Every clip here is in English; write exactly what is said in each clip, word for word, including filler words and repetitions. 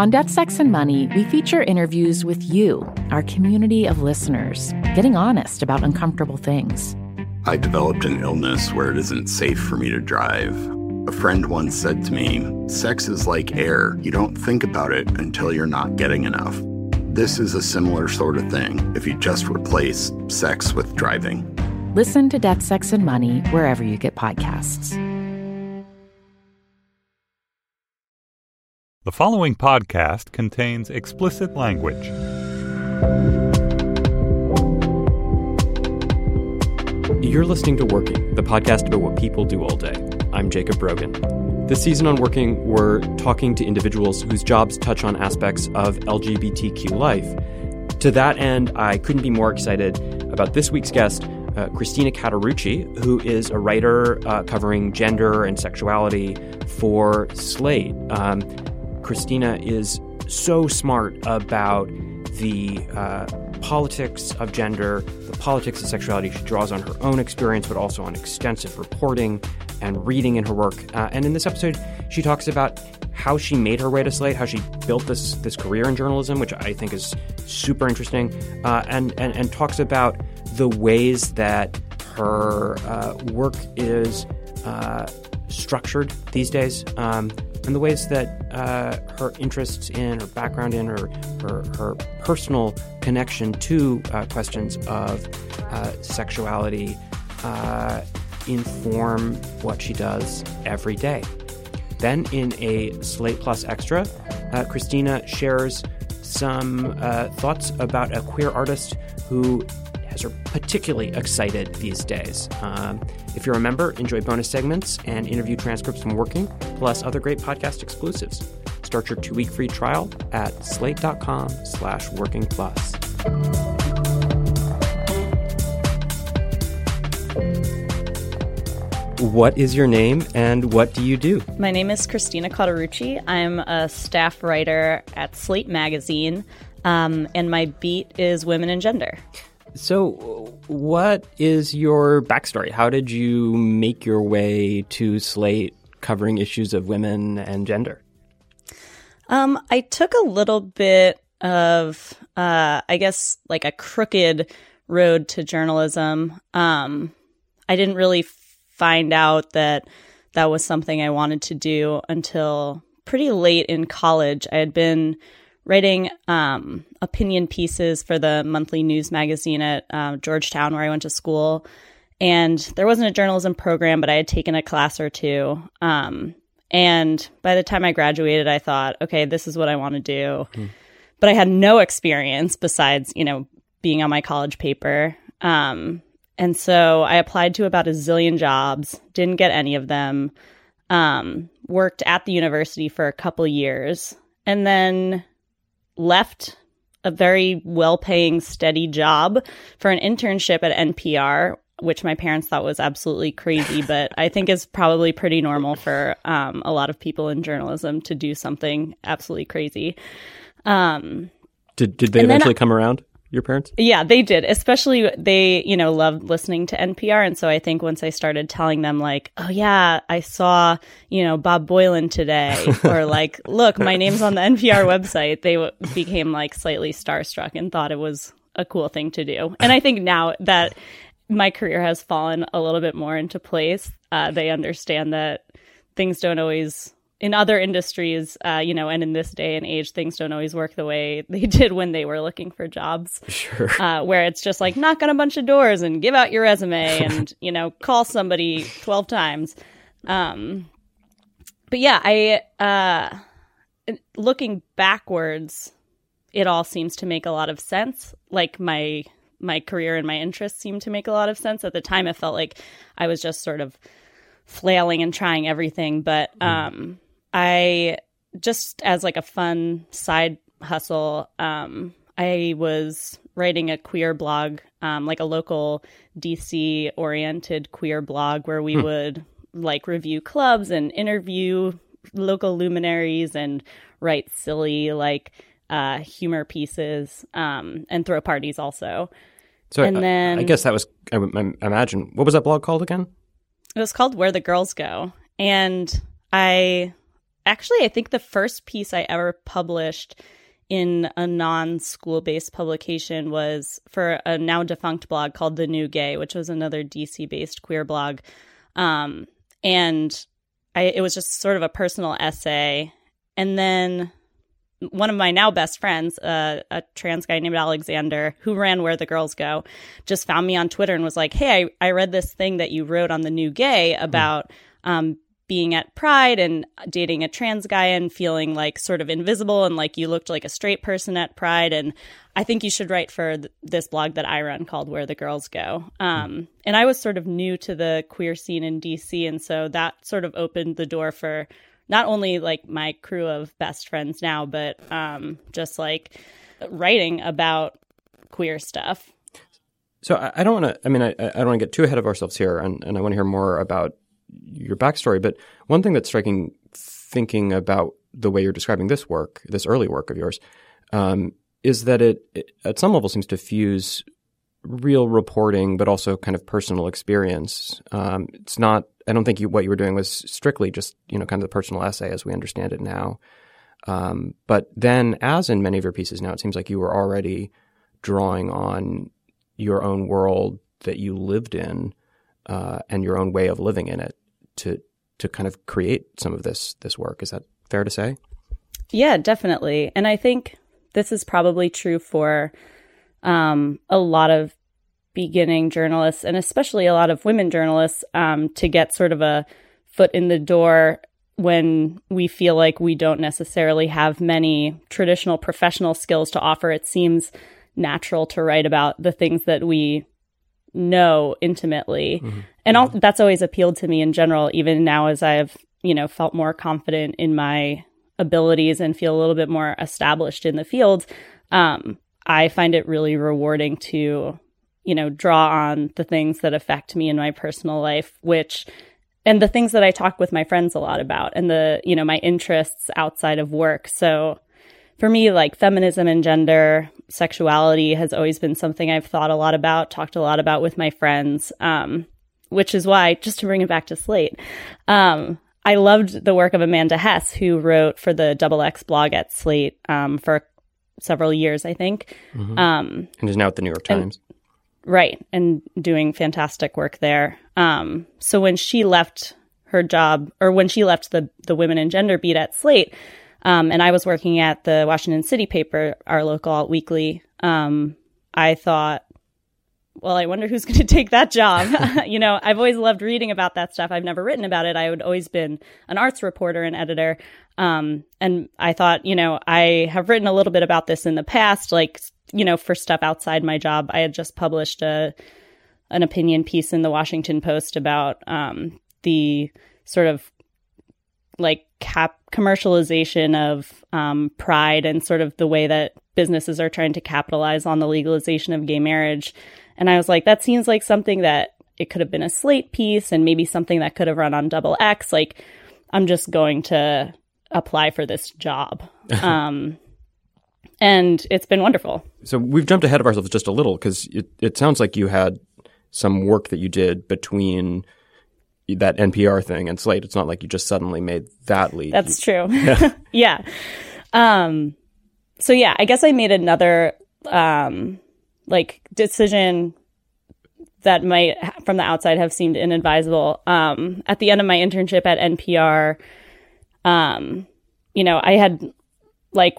On Death, Sex, and Money, we feature interviews with you, our community of listeners, getting honest about uncomfortable things. I developed an illness where it isn't safe for me to drive. A friend once said to me, sex is like air. You don't think about it until you're not getting enough. This is a similar sort of thing if you just replace sex with driving. Listen to Death, Sex, and Money wherever you get podcasts. The following podcast contains explicit language. You're listening to Working, the podcast about what people do all day. I'm Jacob Brogan. This season on Working, we're talking to individuals whose jobs touch on aspects of L G B T Q life. To that end, I couldn't be more excited about this week's guest, uh, Christina Cauterucci, who is a writer uh, covering gender and sexuality for Slate. Um, Christina is so smart about the uh, politics of gender, the politics of sexuality. She draws on her own experience, but also on extensive reporting and reading in her work. Uh, and in this episode, she talks about how she made her way to Slate, how she built this this career in journalism, which I think is super interesting, uh, and, and, and talks about the ways that her uh, work is uh, structured these days, um, and the ways that uh, her interests in, her background in, her her, her personal connection to uh, questions of uh, sexuality uh, inform what she does every day. Then in a Slate Plus Extra, uh, Christina shares some uh, thoughts about a queer artist who has her particularly excited these days. Um, if you're a member, enjoy bonus segments and interview transcripts from Working, plus other great podcast exclusives. Start your two-week free trial at slate.com slash working plus. What is your name and what do you do? My name is Christina Cauterucci. I'm a staff writer at Slate Magazine, um, and my beat is women and gender. So what is your backstory? How did you make your way to Slate covering issues of women and gender? Um, I took a little bit of, uh, I guess, like a crooked road to journalism. Um, I didn't really find out that that was something I wanted to do until pretty late in college. I had been writing um, opinion pieces for the monthly news magazine at uh, Georgetown, where I went to school. And there wasn't a journalism program, but I had taken a class or two. Um, and by the time I graduated, I thought, okay, this is what I want to do. Mm. But I had no experience besides, you know, being on my college paper. Um, and so I applied to about a zillion jobs, didn't get any of them, um, worked at the university for a couple years, and then left a very well-paying, steady job for an internship at N P R, which my parents thought was absolutely crazy, but I think is probably pretty normal for um, a lot of people in journalism to do something absolutely crazy. Um, did did they eventually I, come around, your parents? Yeah, they did. Especially they, you know, loved listening to N P R. And so I think once I started telling them like, oh, yeah, I saw, you know, Bob Boilen today, or like, look, my name's on the N P R website, they w- became like slightly starstruck and thought it was a cool thing to do. And I think now that my career has fallen a little bit more into place, uh, they understand that things don't always, in other industries, uh, you know, and in this day and age, things don't always work the way they did when they were looking for jobs. Sure. Uh, where it's just like knock on a bunch of doors and give out your resume and, you know, call somebody twelve times. Um, but yeah, I, uh, looking backwards, it all seems to make a lot of sense. Like my, my career and my interests seem to make a lot of sense. At the time, it felt like I was just sort of flailing and trying everything. But, um, I just as like a fun side hustle, um, I was writing a queer blog, um, like a local D C oriented queer blog where we hmm. would like review clubs and interview local luminaries and write silly like uh, humor pieces um, and throw parties also. So and I, then I guess that was, I, I imagine, what was that blog called again? It was called Where the Girls Go. And I actually, I think the first piece I ever published in a non-school-based publication was for a now defunct blog called The New Gay, which was another D C-based queer blog. Um, and I, it was just sort of a personal essay. And then one of my now best friends, uh, a trans guy named Alexander, who ran Where the Girls Go, just found me on Twitter and was like, hey, I, I read this thing that you wrote on The New Gay about um, being at Pride and dating a trans guy and feeling like sort of invisible and like you looked like a straight person at Pride. And I think you should write for th- this blog that I run called Where the Girls Go. Um, and I was sort of new to the queer scene in D C. And so that sort of opened the door for not only like my crew of best friends now, but um, just like writing about queer stuff. So I, I don't want to, I mean, I, I don't want to get too ahead of ourselves here, and, and I want to hear more about your backstory. But one thing that's striking, thinking about the way you're describing this work, this early work of yours, um, is that it, it, at some level, seems to fuse real reporting, but also kind of personal experience. Um, it's not, I don't think you, what you were doing was strictly just, you know, kind of the personal essay as we understand it now. Um, but then, as in many of your pieces now, it seems like you were already drawing on your own world that you lived in uh, and your own way of living in it to to kind of create some of this this work. Is that fair to say? Yeah, definitely. And I think this is probably true for um, a lot of beginning journalists, and especially a lot of women journalists, um, to get sort of a foot in the door when we feel like we don't necessarily have many traditional professional skills to offer. It seems natural to write about the things that we know intimately. Mm-hmm. And I'll, that's always appealed to me in general, even now as I've, you know, felt more confident in my abilities and feel a little bit more established in the field. Um, I find it really rewarding to, you know, draw on the things that affect me in my personal life, which, and the things that I talk with my friends a lot about, and the, you know, my interests outside of work. So for me, like feminism and gender, sexuality has always been something I've thought a lot about, talked a lot about with my friends, um, which is why, just to bring it back to Slate, um, I loved the work of Amanda Hess, who wrote for the Double X blog at Slate um, for several years, I think. Mm-hmm. Um, and is now at the New York Times. And, right. And doing fantastic work there. Um, so when she left her job, or when she left the, the women and gender beat at Slate, um, and I was working at the Washington City paper, our local alt weekly, um, I thought, well, I wonder who's going to take that job. You know, I've always loved reading about that stuff. I've never written about it. I had always been an arts reporter and editor. Um, and I thought, you know, I have written a little bit about this in the past, like, you know, for stuff outside my job. I had just published a an opinion piece in the Washington Post about um, the sort of like cap commercialization of um, Pride and sort of the way that businesses are trying to capitalize on the legalization of gay marriage. And I was like, that seems like something that it could have been a Slate piece and maybe something that could have run on Double X. Like, I'm just going to apply for this job. Um, and it's been wonderful. So we've jumped ahead of ourselves just a little, because it, it sounds like you had some work that you did between that N P R thing and Slate. It's not like you just suddenly made that leap. That's true. Yeah. yeah. Um, so yeah, I guess I made another um, like decision that might, from the outside, have seemed inadvisable. Um, at the end of my internship at N P R, um, you know, I had like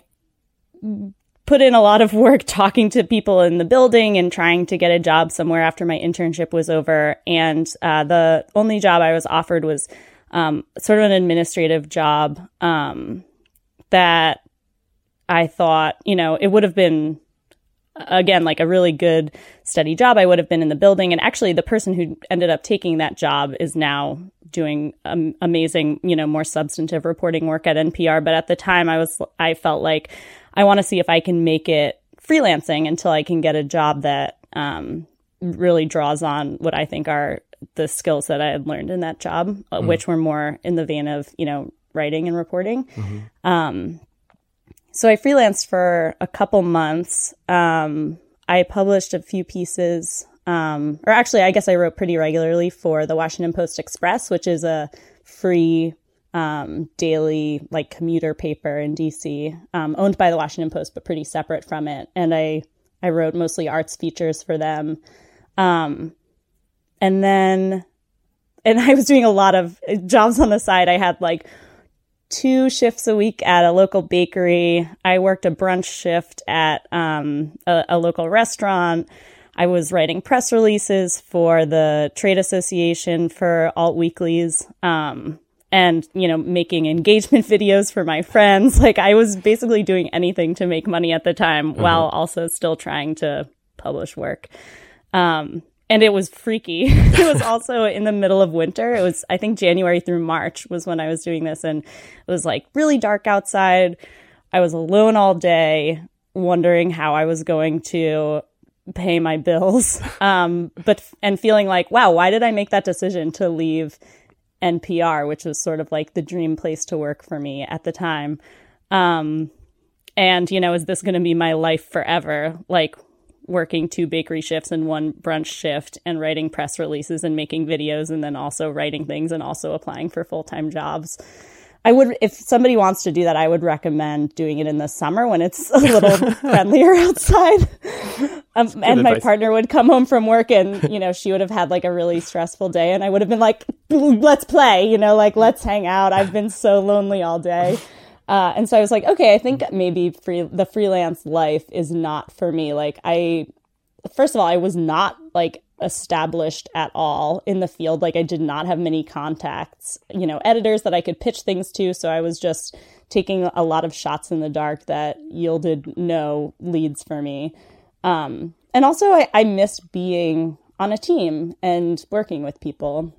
put in a lot of work talking to people in the building and trying to get a job somewhere after my internship was over. And uh, the only job I was offered was um, sort of an administrative job um, that I thought, you know, it would have been, again, like a really good, steady job. I would have been in the building. And actually, the person who ended up taking that job is now doing um, amazing, you know, more substantive reporting work at N P R. But at the time, I was, I felt like I want to see if I can make it freelancing until I can get a job that um, really draws on what I think are the skills that I had learned in that job, mm-hmm. which were more in the vein of, you know, writing and reporting. Mm-hmm. Um, so I freelanced for a couple months. Um, I published a few pieces, um, or actually, I guess I wrote pretty regularly for the Washington Post Express, which is a free um, daily like commuter paper in D C, um, owned by the Washington Post, but pretty separate from it. And I, I wrote mostly arts features for them. Um, and then, and I was doing a lot of jobs on the side. I had like two shifts a week at a local bakery. I worked a brunch shift at um, a, a local restaurant. I was writing press releases for the trade association for alt weeklies, um, and, you know, making engagement videos for my friends. Like, I was basically doing anything to make money at the time, mm-hmm. while also still trying to publish work. Um, and it was freaky. It was also in the middle of winter. It was, I think, January through March was when I was doing this. And it was like really dark outside. I was alone all day, wondering how I was going to pay my bills. Um, but, and feeling like, wow, why did I make that decision to leave N P R, which was sort of like the dream place to work for me at the time? Um, and, you know, is this going to be my life forever? Like, working two bakery shifts and one brunch shift and writing press releases and making videos and then also writing things and also applying for full-time jobs. I would, if somebody wants to do that, I would recommend doing it in the summer when it's a little friendlier outside. Um, and advice. My partner would come home from work and, you know, she would have had like a really stressful day and I would have been like, let's play, you know, like, let's hang out. I've been so lonely all day. Uh, and so I was like, okay, I think maybe free, the freelance life is not for me. Like, I, first of all, I was not like established at all in the field. Like, I did not have many contacts, you know, editors that I could pitch things to. So I was just taking a lot of shots in the dark that yielded no leads for me. Um, and also I, I missed being on a team and working with people.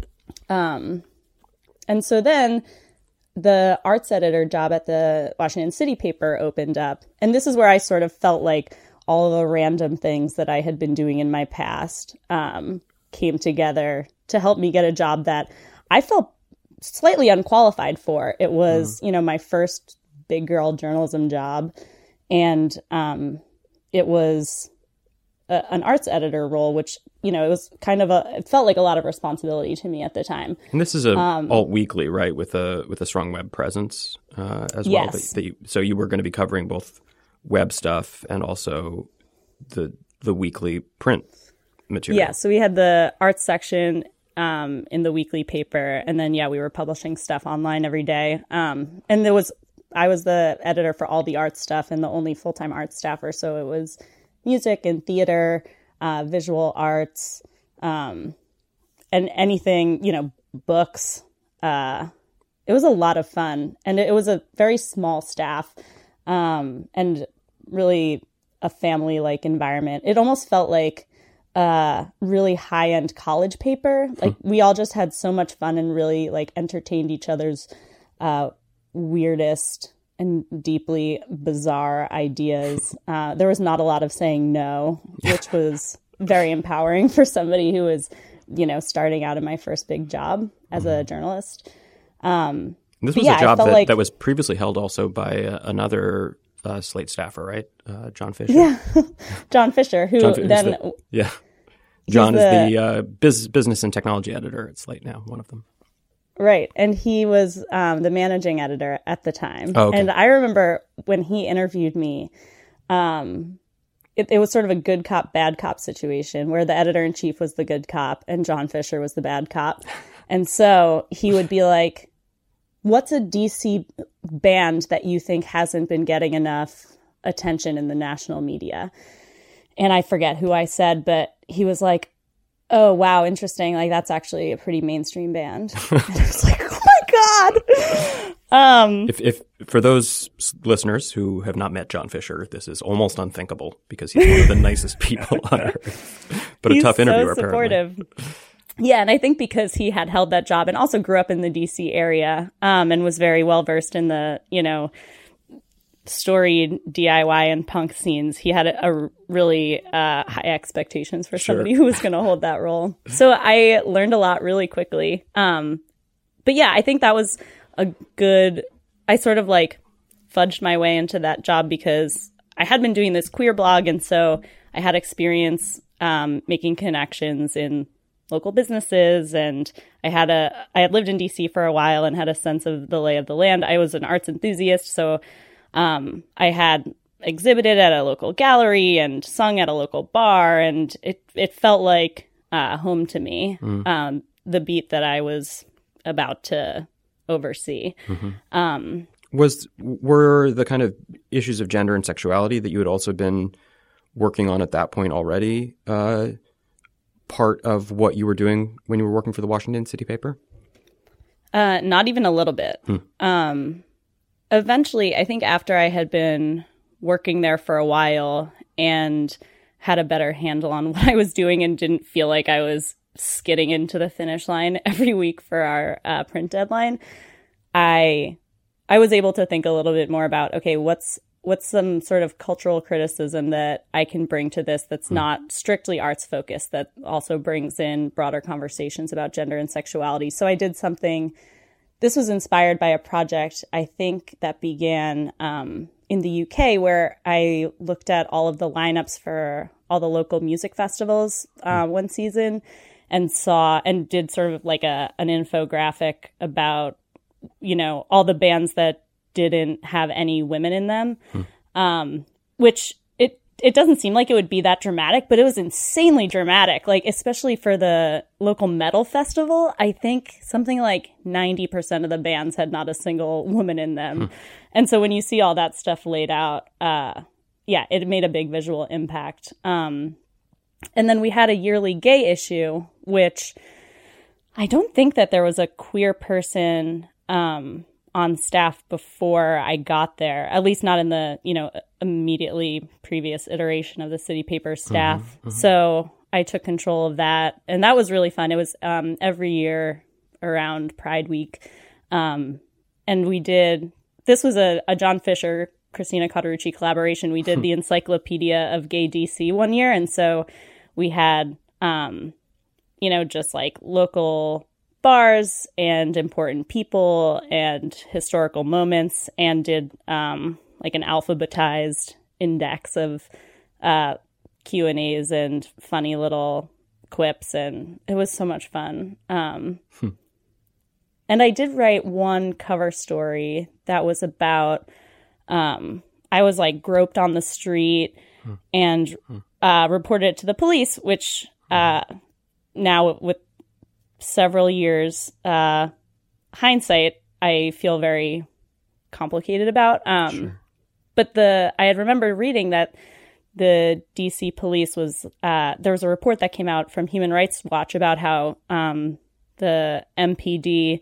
Um, and so then the arts editor job at the Washington City paper opened up. And this is where I sort of felt like all the random things that I had been doing in my past um, came together to help me get a job that I felt slightly unqualified for. It was, mm. you know, my first big girl journalism job. And um, it was a, an arts editor role, which, you know, it was kind of a, it felt like a lot of responsibility to me at the time. And this is a um, alt weekly, right? With a, with a strong web presence uh, as well. Yes. That, that you, so you were going to be covering both web stuff and also the, the weekly print material. Yeah. So we had the arts section um, in the weekly paper. And then, yeah, we were publishing stuff online every day. Um, and there was, I was the editor for all the art stuff and the only full-time art staffer. So it was music and theater, uh, visual arts, um, and anything, you know, books. Uh, it was a lot of fun. And it was a very small staff, um, and really a family-like environment. It almost felt like a really high-end college paper. Like, we all just had so much fun and really, like, entertained each other's uh, weirdest and deeply bizarre ideas. Uh, there was not a lot of saying no, which was very empowering for somebody who was, you know, starting out in my first big job as a journalist. Um, this was yeah, a job that, like, that was previously held also by uh, another uh, Slate staffer, right? Uh, John Fisher. Yeah, John Fisher, who John, then... The, yeah. John the, is the uh, biz, business and technology editor at Slate now, one of them. Right. And he was um, the managing editor at the time. Oh, okay. And I remember when he interviewed me, um, it, it was sort of a good cop, bad cop situation where the editor-in-chief was the good cop and John Fisher was the bad cop. And so he would be like, what's a D C band that you think hasn't been getting enough attention in the national media? And I forget who I said, but he was like, oh, wow, interesting. Like, that's actually a pretty mainstream band. And I was like, oh my God. Um, if, if for those listeners who have not met John Fisher, this is almost unthinkable because he's one of the nicest people on earth. But a tough interviewer, so supportive. Apparently. Yeah, and I think because he had held that job and also grew up in the D C area um, and was very well versed in the, you know, storied D I Y and punk scenes, he had a, a really uh, high expectations for Sure. somebody who was going to hold that role. So I learned a lot really quickly. Um, but yeah, I think that was a good, I sort of like fudged my way into that job because I had been doing this queer blog. And so I had experience um, making connections in local businesses. And I had a, I had lived in D C for a while and had a sense of the lay of the land. I was an arts enthusiast. So um, I had exhibited at a local gallery and sung at a local bar. And it, it felt like uh, home to me, mm. um, the beat that I was about to oversee. Mm-hmm. Um, was, were the kind of issues of gender and sexuality that you had also been working on at that point already uh, part of what you were doing when you were working for the Washington City paper? Uh, not even a little bit. Hmm. Um, eventually, I think after I had been working there for a while and had a better handle on what I was doing and didn't feel like I was skidding into the finish line every week for our uh, print deadline, I I was able to think a little bit more about, okay, what's what's some sort of cultural criticism that I can bring to this that's mm. not strictly arts focused, that also brings in broader conversations about gender and sexuality. So I did something, this was inspired by a project, I think, that began um, in the U K, where I looked at all of the lineups for all the local music festivals uh, mm. one season and saw and did sort of like a an infographic about, you know, all the bands that didn't have any women in them, hmm. um, which it it doesn't seem like it would be that dramatic, but it was insanely dramatic, like especially for the local metal festival. I think something like ninety percent of the bands had not a single woman in them. Hmm. And so when you see all that stuff laid out, uh, yeah, it made a big visual impact. Um, and then we had a yearly gay issue, which I don't think that there was a queer person um on staff before I got there, at least not in the, you know, immediately previous iteration of the city paper staff. Mm-hmm, mm-hmm. So I took control of that. And that was really fun. It was um, every year around Pride Week. Um, and we did, this was a, a John Fisher, Christina Cauterucci collaboration. We did the Encyclopedia of Gay D C one year. And so we had, um, you know, just like local bars and important people and historical moments, and did um, like an alphabetized index of uh, Q and A's and funny little quips, and it was so much fun. Um, hmm. And I did write one cover story that was about, um, I was like groped on the street hmm. and hmm. Uh, reported it to the police, which uh, now with several years uh hindsight I feel very complicated about, um sure. But the I had remembered reading that the D C police was uh there was a report that came out from Human Rights Watch about how um the M P D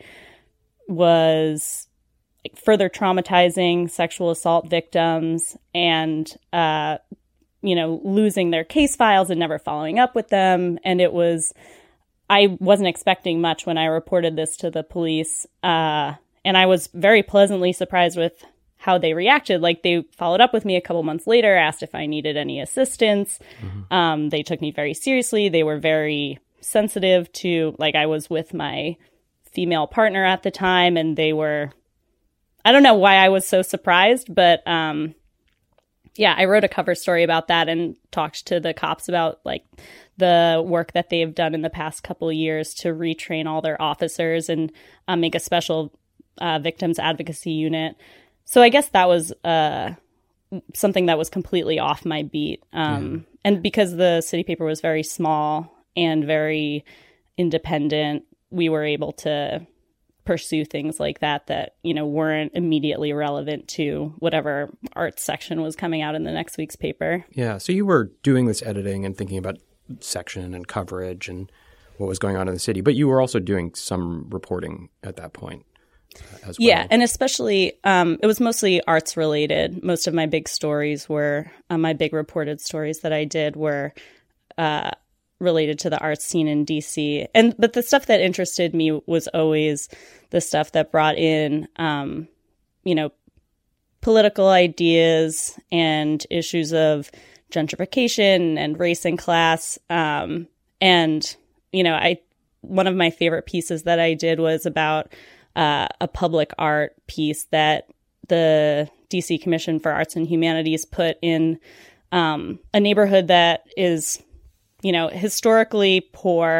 was like, further traumatizing sexual assault victims and uh you know losing their case files and never following up with them. And it was I wasn't expecting much when I reported this to the police, uh, and I was very pleasantly surprised with how they reacted. Like, they followed up with me a couple months later, asked if I needed any assistance. Mm-hmm. Um, they took me very seriously. They were very sensitive to, like, I was with my female partner at the time, and they were, I don't know why I was so surprised, but um, yeah, I wrote a cover story about that and talked to the cops about, like, the work that they've done in the past couple of years to retrain all their officers and um, make a special uh, victims advocacy unit. So I guess that was uh, something that was completely off my beat. Um, yeah. And because the city paper was very small and very independent, we were able to pursue things like that that, you know, weren't immediately relevant to whatever arts section was coming out in the next week's paper. Yeah. So you were doing this editing and thinking about section and coverage and what was going on in the city, but you were also doing some reporting at that point uh, as well. Yeah, and especially um, it was mostly arts related. Most of my big stories were uh, my big reported stories that I did were uh, related to the arts scene in D C. And but the stuff that interested me was always the stuff that brought in, um, you know, political ideas and issues of gentrification and race and class. Um, and, you know, I, one of my favorite pieces that I did was about uh, a public art piece that the D C Commission for Arts and Humanities put in um, a neighborhood that is, you know, historically poor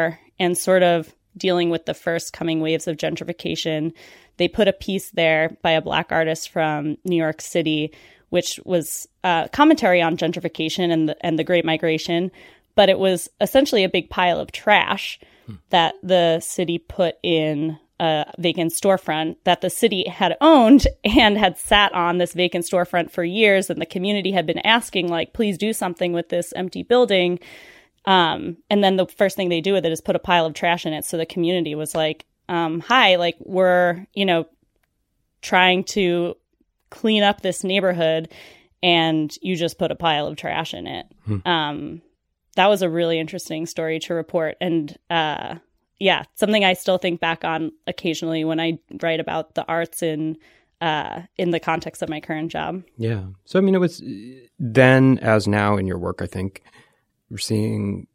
and sort of dealing with the first coming waves of gentrification. They put a piece there by a Black artist from New York City, which was uh, commentary on gentrification and the, and the Great Migration, but it was essentially a big pile of trash hmm. that the city put in a vacant storefront that the city had owned and had sat on this vacant storefront for years. And the community had been asking, like, please do something with this empty building. Um, and then the first thing they do with it is put a pile of trash in it. So the community was like, um, hi, like, we're, you know, trying to clean up this neighborhood and you just put a pile of trash in it. Hmm. Um, that was a really interesting story to report. And, uh, yeah, something I still think back on occasionally when I write about the arts in uh, in the context of my current job. Yeah. So, I mean, it was then as now in your work, I think we're seeing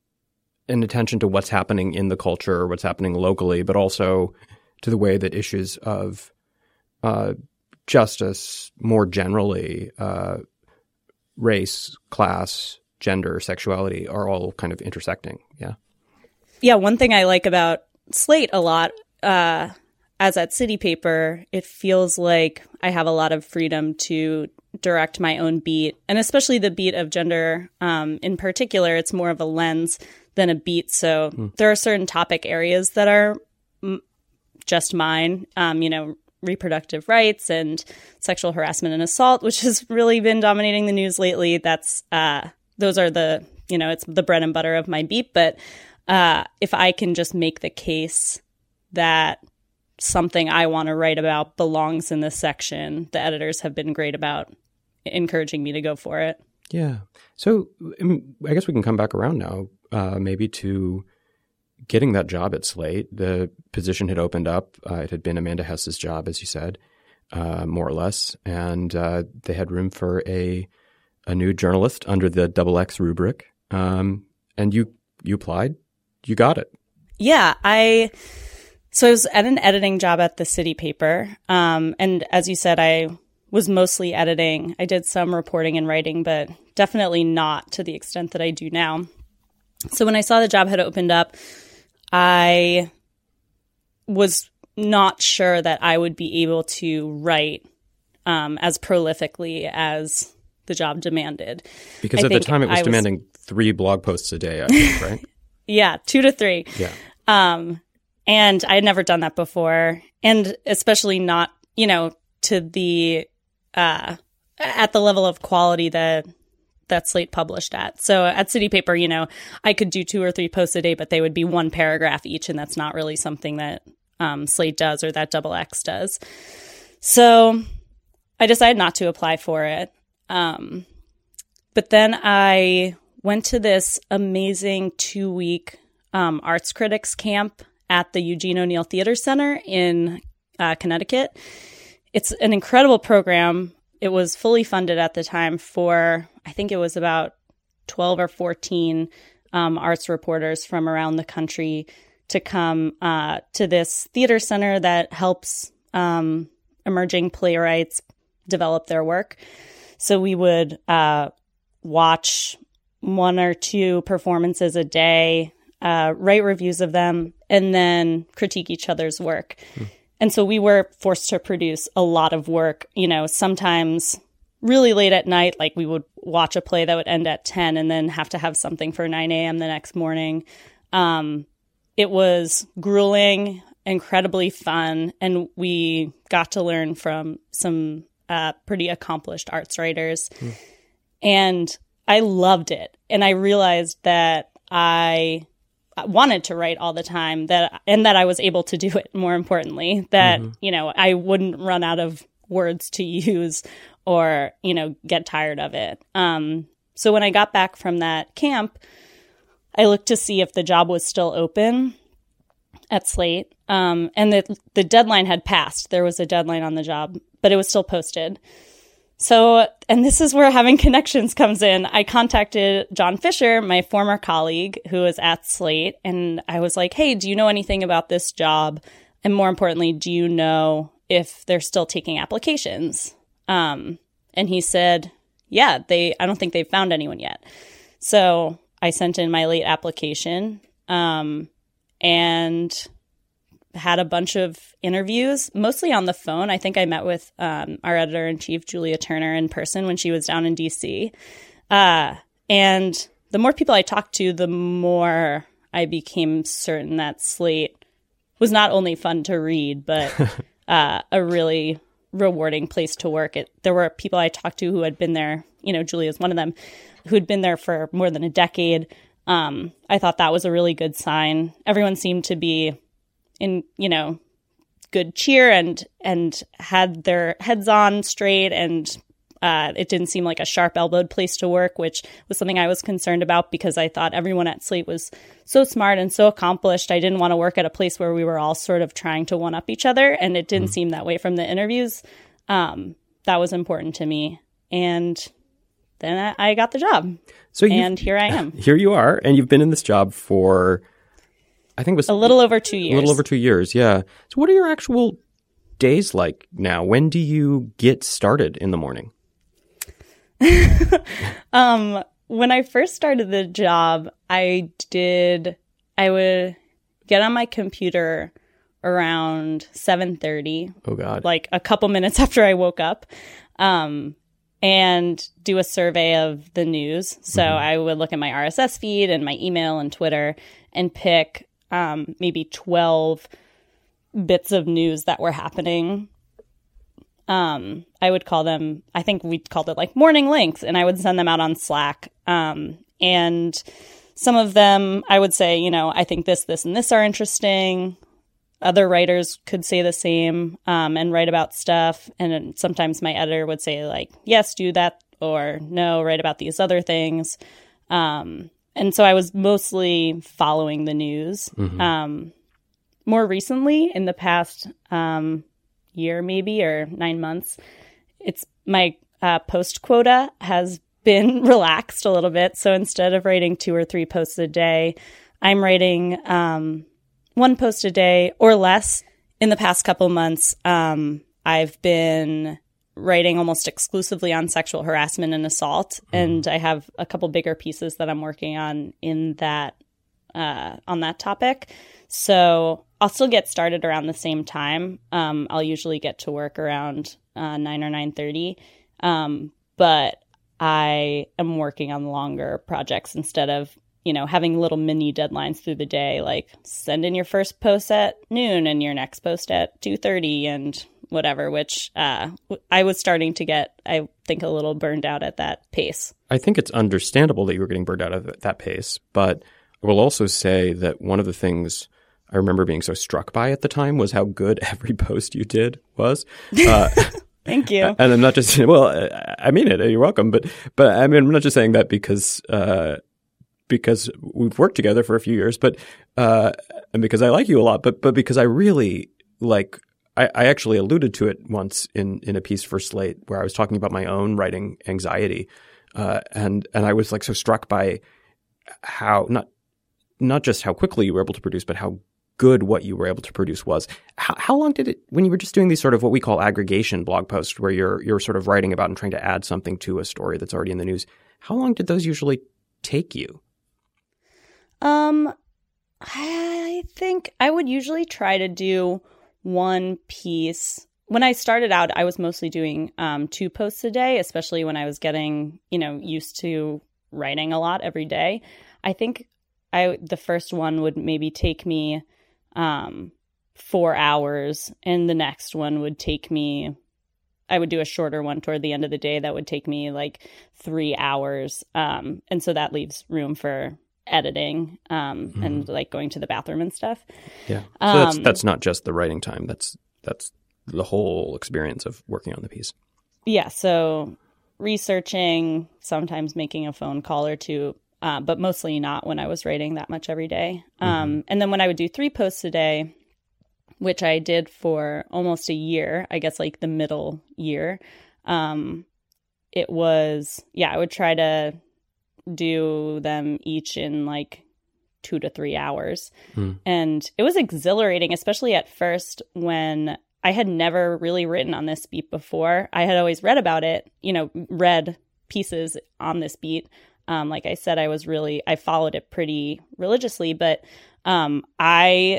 an attention to what's happening in the culture, what's happening locally, but also to the way that issues of uh, justice more generally, uh, race, class, gender, sexuality are all kind of intersecting. Yeah. Yeah, one thing I like about Slate a lot, uh, as at City Paper, it feels like I have a lot of freedom to direct my own beat, and especially the beat of gender um, in particular. It's more of a lens than a beat. So mm. there are certain topic areas that are m- just mine, um, you know, reproductive rights and sexual harassment and assault, which has really been dominating the news lately. That's uh, those are the, you know, it's the bread and butter of my beat. But Uh, if I can just make the case that something I want to write about belongs in this section, the editors have been great about encouraging me to go for it. Yeah. So I, mean, I guess we can come back around now, uh, maybe to getting that job at Slate. The position had opened up. Uh, it had been Amanda Hess's job, as you said, uh, more or less. And uh, they had room for a a new journalist under the double X rubric. Um, and you you applied. You got it. Yeah, I so I was at an editing job at the City Paper. Um, and as you said, I was mostly editing. I did some reporting and writing, but definitely not to the extent that I do now. So when I saw the job had opened up, I was not sure that I would be able to write um, as prolifically as the job demanded. Because I at the time it was, was demanding three blog posts a day, I think, right? Yeah, two to three. Yeah. Um, and I had never done that before. And especially not, you know, to the, uh, at the level of quality that, that Slate published at. So at City Paper, you know, I could do two or three posts a day, but they would be one paragraph each. And that's not really something that, um, Slate does or that double X does. So I decided not to apply for it. Um, but then I went to this amazing two-week um, arts critics camp at the Eugene O'Neill Theater Center in uh, Connecticut. It's an incredible program. It was fully funded at the time for, I think it was about twelve or fourteen um, arts reporters from around the country to come uh, to this theater center that helps um, emerging playwrights develop their work. So we would uh, watch one or two performances a day, uh, write reviews of them, and then critique each other's work. Hmm. And so we were forced to produce a lot of work, you know, sometimes really late at night, like we would watch a play that would end at ten and then have to have something for nine a.m. the next morning. Um, it was grueling, incredibly fun, and we got to learn from some uh, pretty accomplished arts writers. Hmm. And I loved it. And I realized that I wanted to write all the time, that and that I was able to do it, more importantly, that, mm-hmm. you know, I wouldn't run out of words to use or, you know, get tired of it. Um, so when I got back from that camp, I looked to see if the job was still open at Slate. Um, and the, the deadline had passed. There was a deadline on the job, but it was still posted. So, and this is where having connections comes in. I contacted John Fisher, my former colleague who was at Slate, and I was like, hey, do you know anything about this job? And more importantly, do you know if they're still taking applications? Um, and he said, yeah, they, I don't think they've found anyone yet. So I sent in my late application. Um, and had a bunch of interviews, mostly on the phone. I think I met with um, our editor-in-chief, Julia Turner, in person when she was down in D C. Uh, and the more people I talked to, the more I became certain that Slate was not only fun to read, but uh, a really rewarding place to work. It, there were people I talked to who had been there, you know, Julia's one of them, who had been there for more than a decade. Um, I thought that was a really good sign. Everyone seemed to be in, you know, good cheer and and had their heads on straight, and uh, it didn't seem like a sharp-elbowed place to work, which was something I was concerned about because I thought everyone at Slate was so smart and so accomplished. I didn't want to work at a place where we were all sort of trying to one-up each other, and it didn't mm. seem that way from the interviews. Um, that was important to me, and then I, I got the job, so and here I am. Here you are, and you've been in this job for... I think it was a little over two years. A little over two years, yeah. So what are your actual days like now? When do you get started in the morning? um, when I first started the job, I did, I would get on my computer around seven thirty. Oh, God. Like a couple minutes after I woke up, um, and do a survey of the news. So mm-hmm. I would look at my R S S feed and my email and Twitter and pick Um, maybe twelve bits of news that were happening. Um, I would call them, I think we called it like morning links, and I would send them out on Slack. Um, and some of them I would say, you know, I think this, this, and this are interesting. Other writers could say the same um, and write about stuff. And sometimes my editor would say like, yes, do that, or no, write about these other things. Um And so I was mostly following the news. Mm-hmm. Um, more recently, in the past um, year maybe or nine months, it's my uh, post quota has been relaxed a little bit. So instead of writing two or three posts a day, I'm writing um, one post a day or less. In the past couple months, um, I've been writing almost exclusively on sexual harassment and assault. Mm. And I have a couple bigger pieces that I'm working on in that, uh, on that topic. So I'll still get started around the same time. Um, I'll usually get to work around, uh, nine or nine thirty. Um, but I am working on longer projects instead of, you know, having little mini deadlines through the day, like send in your first post at noon and your next post at two thirty and whatever, which uh, I was starting to get, I think, a little burned out at that pace. I think it's understandable that you were getting burned out at that pace, but I will also say that one of the things I remember being so struck by at the time was how good every post you did was. Uh, Thank you. And I'm not just, well, I mean it, you're welcome, but but I mean, I'm not just saying that because uh, because we've worked together for a few years, but uh, and because I like you a lot, but but because I really like, I, I actually alluded to it once in, in a piece for Slate where I was talking about my own writing anxiety. Uh, and, and I was like so struck by how, not, not just how quickly you were able to produce, but how good what you were able to produce was. How, how long did it, when you were just doing these sort of what we call aggregation blog posts where you're, you're sort of writing about and trying to add something to a story that's already in the news, how long did those usually take you? Um, I think I would usually try to do one piece. When I started out, I was mostly doing um, two posts a day, especially when I was getting, you know, used to writing a lot every day. I think I the first one would maybe take me um, four hours, and the next one would take me, I would do a shorter one toward the end of the day that would take me like three hours. Um, and so that leaves room for editing um mm. and like going to the bathroom and stuff. Yeah. So um, that's that's not just the writing time. That's that's the whole experience of working on the piece. Yeah. So researching, sometimes making a phone call or two, uh, but mostly not when I was writing that much every day. Um, mm-hmm. And then when I would do three posts a day, which I did for almost a year, I guess like the middle year, um, it was, yeah, I would try to do them each in like two to three hours. Hmm. And it was exhilarating, especially at first when I had never really written on this beat before. I had always read about it, you know, read pieces on this beat. Um, like I said, I was really, I followed it pretty religiously, but um, I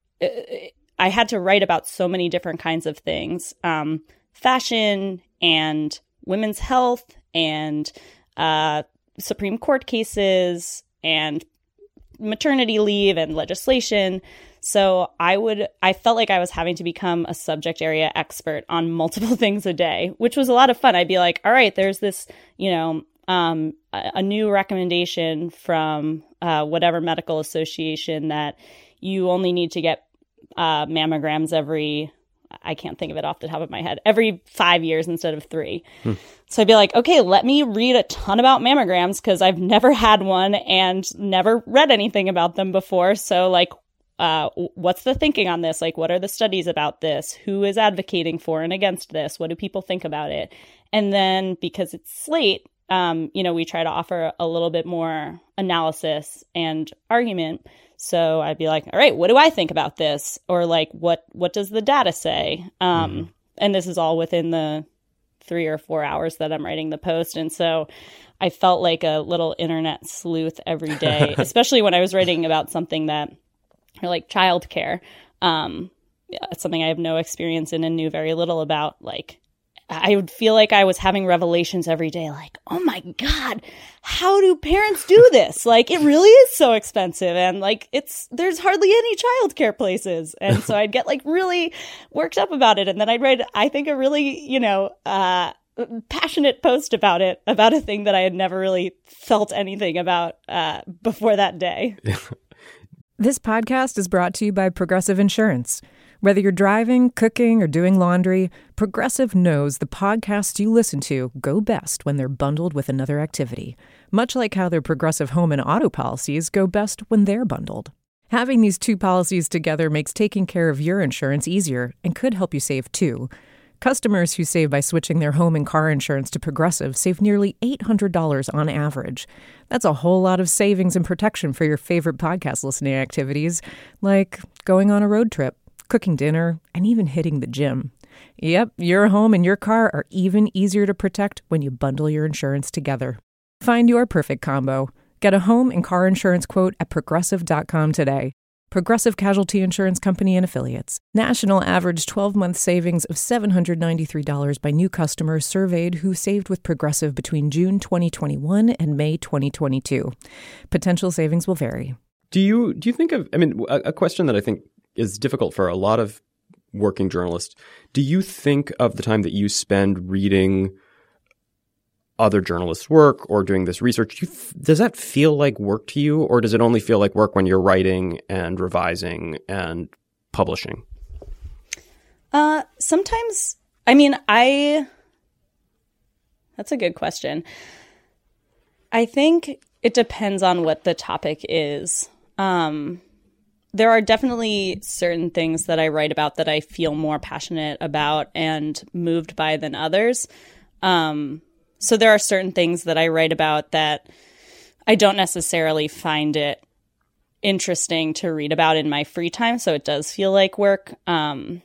I had to write about so many different kinds of things, um, fashion and women's health and uh, Supreme Court cases and maternity leave and legislation. So I would, I felt like I was having to become a subject area expert on multiple things a day, which was a lot of fun. I'd be like, all right, there's this, you know, um, a, a new recommendation from uh, whatever medical association that you only need to get uh, mammograms every, I can't think of it off the top of my head, every five years instead of three. Hmm. So I'd be like, okay, let me read a ton about mammograms because I've never had one and never read anything about them before. So like, uh, what's the thinking on this? Like, what are the studies about this? Who is advocating for and against this? What do people think about it? And then because it's Slate, um, you know, we try to offer a little bit more analysis and argument. So I'd be like, all right, what do I think about this? Or like, what, what does the data say? Um, mm-hmm. And this is all within the three or four hours that I'm writing the post. And so I felt like a little internet sleuth every day, especially when I was writing about something that, or like childcare, um, something I have no experience in and knew very little about. Like, I would feel like I was having revelations every day, like, oh my God, how do parents do this? Like, it really is so expensive. And like, it's, there's hardly any childcare places. And so I'd get like really worked up about it. And then I'd write, I think, a really, you know, uh, passionate post about it, about a thing that I had never really felt anything about uh, before that day. This podcast is brought to you by Progressive Insurance. Whether you're driving, cooking, or doing laundry, Progressive knows the podcasts you listen to go best when they're bundled with another activity, much like how their Progressive home and auto policies go best when they're bundled. Having these two policies together makes taking care of your insurance easier and could help you save too. Customers who save by switching their home and car insurance to Progressive save nearly eight hundred dollars on average. That's a whole lot of savings and protection for your favorite podcast listening activities, like going on a road trip, cooking dinner, and even hitting the gym. Yep, your home and your car are even easier to protect when you bundle your insurance together. Find your perfect combo. Get a home and car insurance quote at progressive dot com today. Progressive Casualty Insurance Company and Affiliates. National average twelve-month savings of seven hundred ninety-three dollars by new customers surveyed who saved with Progressive between June twenty twenty-one and May twenty twenty-two. Potential savings will vary. Do you do you think of, I mean, a, a question that I think is difficult for a lot of working journalists. Do you think of the time that you spend reading other journalists' work or doing this research, you th- does that feel like work to you, or does it only feel like work when you're writing and revising and publishing? Uh, sometimes, I mean, I, that's a good question. I think it depends on what the topic is. Um, There are definitely certain things that I write about that I feel more passionate about and moved by than others. Um, so there are certain things that I write about that I don't necessarily find it interesting to read about in my free time. So it does feel like work. Um,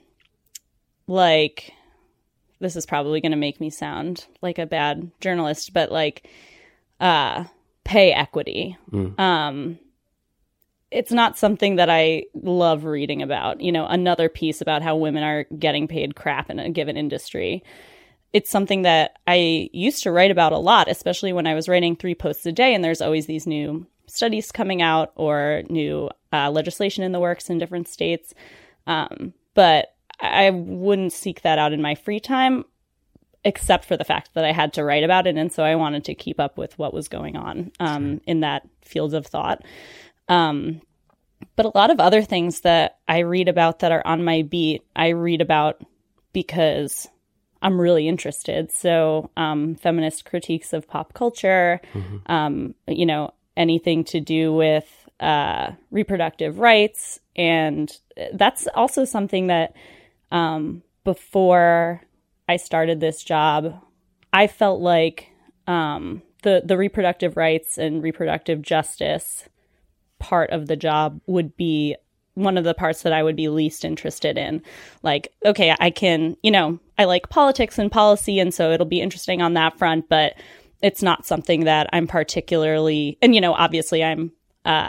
like, this is probably going to make me sound like a bad journalist, but like uh, pay equity. Mm. Um It's not something that I love reading about, you know, another piece about how women are getting paid crap in a given industry. It's something that I used to write about a lot, especially when I was writing three posts a day and there's always these new studies coming out or new uh, legislation in the works in different states. Um, but I wouldn't seek that out in my free time, except for the fact that I had to write about it. And so I wanted to keep up with what was going on um, sure. in that field of thought. Um, but a lot of other things that I read about that are on my beat, I read about because I'm really interested. So, um, feminist critiques of pop culture, mm-hmm. um, you know, anything to do with, uh, reproductive rights. And that's also something that, um, before I started this job, I felt like, um, the, the reproductive rights and reproductive justice part of the job would be one of the parts that I would be least interested in. Like, okay, I can, you know, I like politics and policy, and so it'll be interesting on that front, but it's not something that I'm particularly, and, you know, obviously I'm, uh,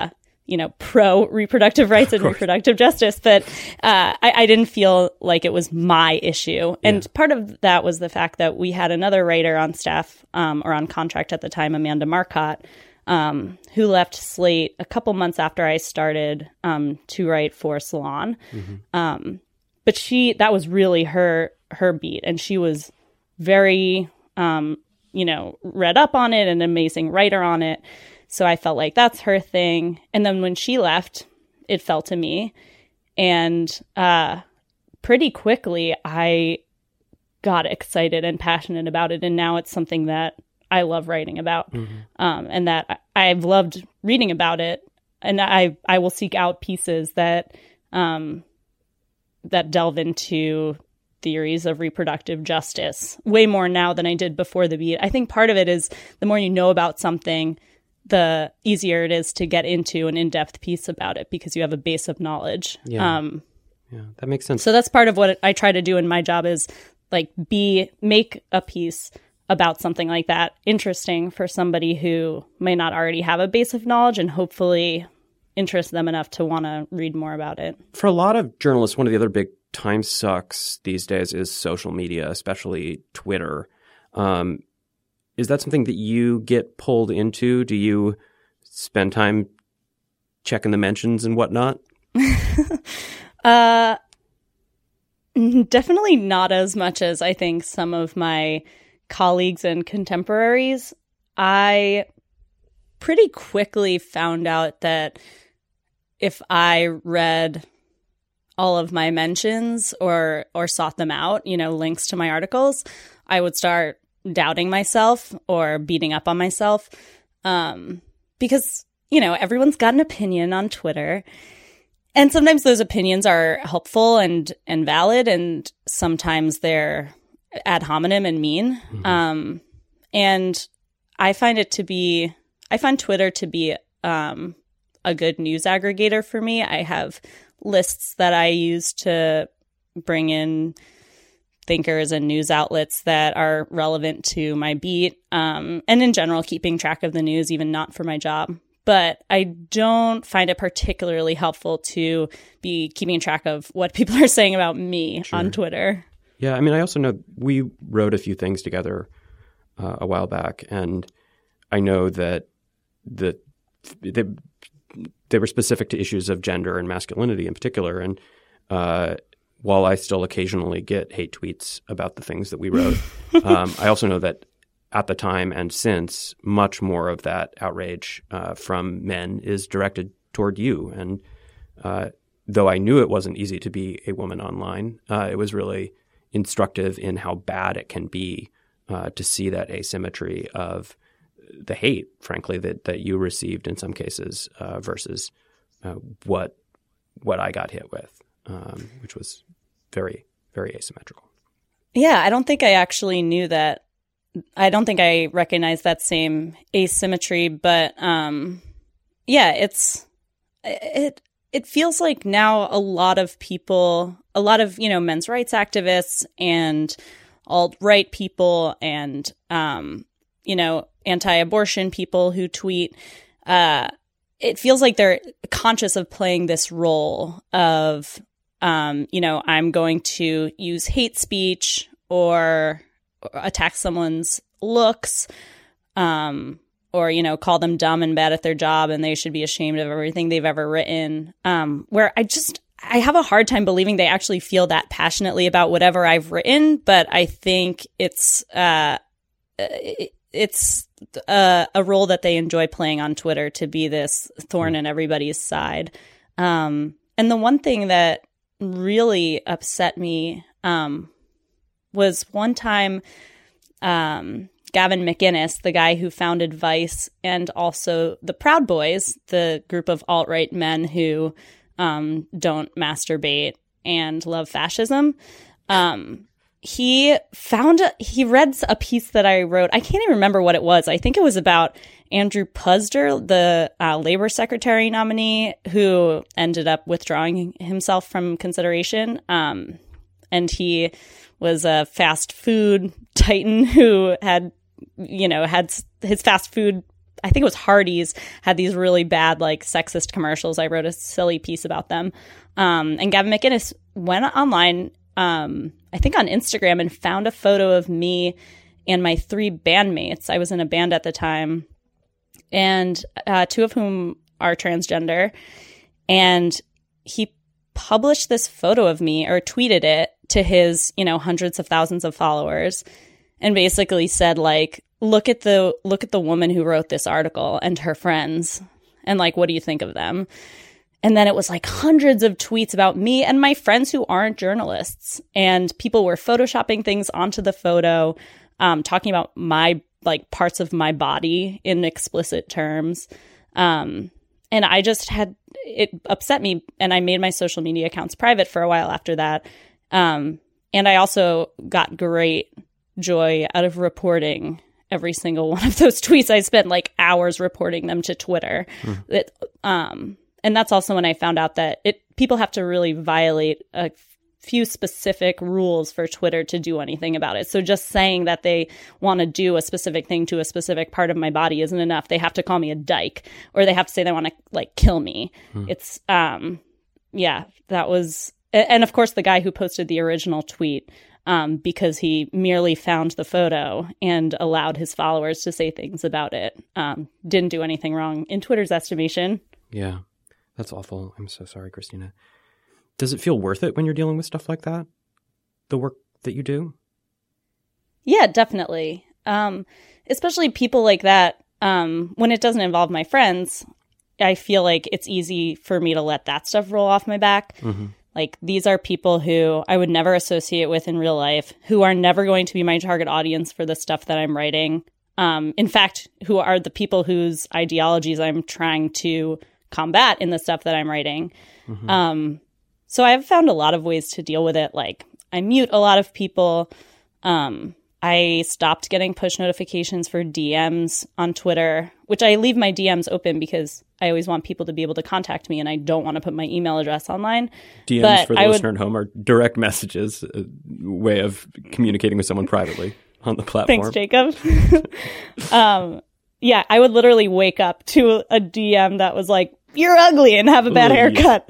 you know, pro reproductive rights and reproductive justice, but uh, I, I didn't feel like it was my issue. And yeah. part of that was the fact that we had another writer on staff um, or on contract at the time, Amanda Marcotte, um, who left Slate a couple months after I started um, to write for Salon. Mm-hmm. Um, but she, that was really her her beat, and she was very, um, you know, read up on it, an amazing writer on it. So I felt like that's her thing. And then when she left, it fell to me. And uh, pretty quickly, I got excited and passionate about it. And now it's something that I love writing about, mm-hmm. um, and that I've loved reading about it. And I, I will seek out pieces that um, that delve into theories of reproductive justice way more now than I did before the beat. I think part of it is the more you know about something, the easier it is to get into an in-depth piece about it because you have a base of knowledge. Yeah, um, yeah, that makes sense. So that's part of what I try to do in my job is like be make a piece about something like that interesting for somebody who may not already have a base of knowledge and hopefully interest them enough to want to read more about it. For a lot of journalists, one of the other big time sucks these days is social media, especially Twitter. Um, is that something that you get pulled into? Do you spend time checking the mentions and whatnot? uh, definitely not as much as I think some of my colleagues and contemporaries. I pretty quickly found out that if I read all of my mentions or or sought them out, you know, links to my articles, I would start doubting myself or beating up on myself um, because, you know, everyone's got an opinion on Twitter. And sometimes those opinions are helpful and, and valid, and sometimes they're ad hominem and mean. Mm-hmm. Um, and I find it to be, I find Twitter to be um, a good news aggregator for me. I have lists that I use to bring in thinkers and news outlets that are relevant to my beat, um, and in general, keeping track of the news, even not for my job. But I don't find it particularly helpful to be keeping track of what people are saying about me sure. on Twitter. Yeah, I mean, I also know we wrote a few things together uh, a while back, and I know that the they, they were specific to issues of gender and masculinity in particular. And uh, while I still occasionally get hate tweets about the things that we wrote, um, I also know that at the time and since, much more of that outrage uh, from men is directed toward you. And uh, though I knew it wasn't easy to be a woman online, uh, it was really instructive in how bad it can be uh, to see that asymmetry of the hate, frankly, that, that you received in some cases uh, versus uh, what what I got hit with, um, which was very, very asymmetrical. Yeah, I don't think I actually knew that. I don't think I recognized that same asymmetry, but um, yeah, it's it it feels like now a lot of people, a lot of, you know, men's rights activists and alt-right people and um, you know, anti-abortion people who tweet, uh, it feels like they're conscious of playing this role of, um, you know, I'm going to use hate speech or attack someone's looks, um, or, you know, call them dumb and bad at their job and they should be ashamed of everything they've ever written. Um, where I just, I have a hard time believing they actually feel that passionately about whatever I've written, but I think it's, uh, it, it's a, a role that they enjoy playing on Twitter to be this thorn in everybody's side. Um, and the one thing that really upset me um, was one time um, Gavin McInnes, the guy who founded Vice, and also the Proud Boys, the group of alt-right men who um, don't masturbate and love fascism, um, he found, a, he read a piece that I wrote. I can't even remember what it was. I think it was about Andrew Puzder, the uh, labor secretary nominee who ended up withdrawing himself from consideration. Um, and he was a fast food titan who had, you know, had his fast food I think it was Hardee's had these really bad, like, sexist commercials. I wrote a silly piece about them. Um, and Gavin McInnes went online, um, I think on Instagram, and found a photo of me and my three bandmates. I was in a band at the time, and uh, two of whom are transgender. And he published this photo of me, or tweeted it to his, you know, hundreds of thousands of followers, and basically said, like, look at the look at the woman who wrote this article and her friends, and, like, what do you think of them? And then it was like hundreds of tweets about me and my friends who aren't journalists, and people were photoshopping things onto the photo, um, talking about my, like, parts of my body in explicit terms. Um, and I just had, it upset me, and I made my social media accounts private for a while after that. Um, and I also got great joy out of reporting every single one of those tweets. I spent like hours reporting them to Twitter. Mm. It, um, and that's also when I found out that it people have to really violate a few specific rules for Twitter to do anything about it. So just saying that they want to do a specific thing to a specific part of my body isn't enough. They have to call me a dyke, or they have to say they want to, like, kill me. Mm. It's, um, yeah, that was, and of course the guy who posted the original tweet, um, because he merely found the photo and allowed his followers to say things about it, um, didn't do anything wrong in Twitter's estimation. Yeah, that's awful. I'm so sorry, Christina. Does it feel worth it when you're dealing with stuff like that? The work that you do? Yeah, definitely. Um, especially people like that. Um, when it doesn't involve my friends, I feel like it's easy for me to let that stuff roll off my back. Mm-hmm. Like, these are people who I would never associate with in real life, who are never going to be my target audience for the stuff that I'm writing. Um, in fact, who are the people whose ideologies I'm trying to combat in the stuff that I'm writing. Mm-hmm. Um, so I've found a lot of ways to deal with it. Like, I mute a lot of people. Um, I stopped getting push notifications for D Ms on Twitter, which I leave my D Ms open because I always want people to be able to contact me, and I don't want to put my email address online. D Ms, but for the I listener would... at home, are direct messages, a way of communicating with someone privately on the platform. Thanks, Jacob. um, yeah, I would literally wake up to a D M that was like, "You're ugly and have a bad haircut."